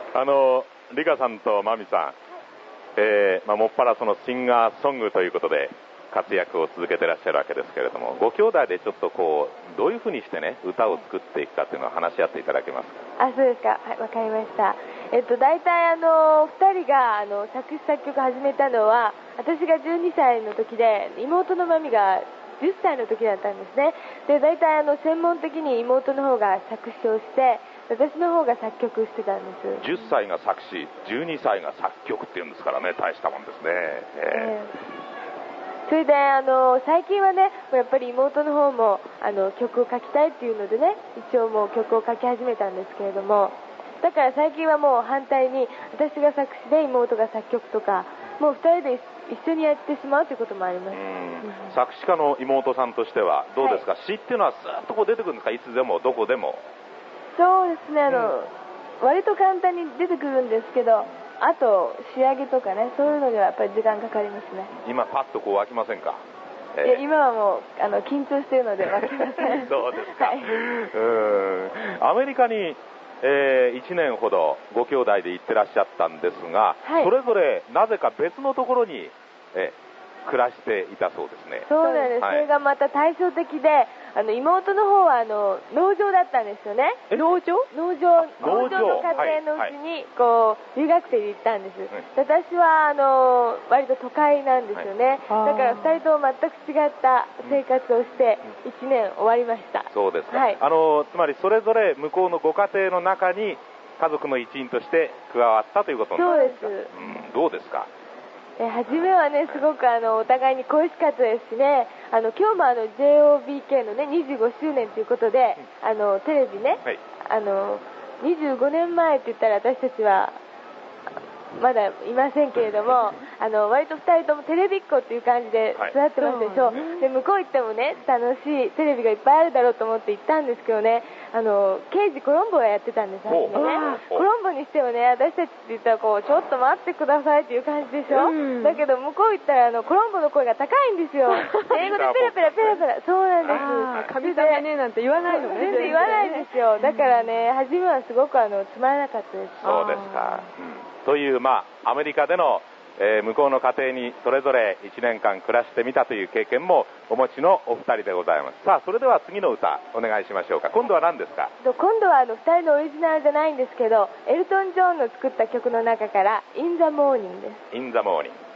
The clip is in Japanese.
リカさんとマミさん、もっぱらそのシンガーソングということで活躍を続けていらっしゃるわけですけれども、ご兄弟でちょっとどういうふうにしてね歌を作っていくかというのを話し合っていただけますか。 そうですか。はい、わかりました。大体2人が作詞作曲始めたのは私が12歳の時で、妹のマミが10歳の時だったんですね。で、大体専門的に妹の方が作詞をして、私の方が作曲してたんです。 10歳が作詞、12歳が作曲っていうんですからね、大したもんですね。 それで最近はね、やっぱり妹の方も曲を書きたいっていうのでね、一応もう曲を書き始めたんですけれども、だから最近はもう反対に私が作詞で妹が作曲とか、もう2人で一緒にやってしまうということもあります。 作詞家の妹さんとしてはどうですか、詩っていうのはスーッと出てくるんですか、いつでもどこでも。 そうですね、割と簡単に出てくるんですけど、あと仕上げとかね、そういうのにはやっぱり時間かかりますね。 今パッと湧きませんか。 今はもう緊張しているので湧きません。 そうですか。 はい、 アメリカに、1年ほどご兄弟で行ってらっしゃったんですが、 はい、 それぞれなぜか別のところに、暮らしていたそうですね。 そうなんです、はい、それがまた対照的で、妹の方は農場だったんですよね。 農場の家庭のうちに留学生で行ったんです。私は割と都会なんですよね。だから2人とも全く違った生活をして1年終わりました。 そうですか。 はい、 つまりそれぞれ向こうのご家庭の中に家族の一員として加わったということになるんですか。 そうです。 どうですか。 初めはね、すごくお互いに恋しかったですしね、今日もJOBK のね25周年ということで、テレビね、はい、25年前って言ったら私たちはまだいませんけれども、割と2人ともテレビっ子っていう感じで育ってますでしょ。で、向こう行ってもね、楽しいテレビがいっぱいあるだろうと思って行ったんですけどね、刑事コロンボをやってたんです、初めね。コロンボにしてもね、私たちって言ったらちょっと待ってくださいっていう感じでしょ。だけど向こう行ったらコロンボの声が高いんですよ。英語でペラペラペラペラ。そうなんです。 神様ねなんて言わないのね。 全然言わないんですよ。だからね、初めはすごくつまらなかったです。 そうですか。というアメリカでの、向こうの家庭にそれぞれ1年間暮らしてみたという経験もお持ちのお二人でございます。さあ、それでは次の歌お願いしましょうか。今度は何ですか。 今度は2人のオリジナルじゃないんですけど、エルトン・ジョンの作った曲の中から In the Morning です。 In the Morning。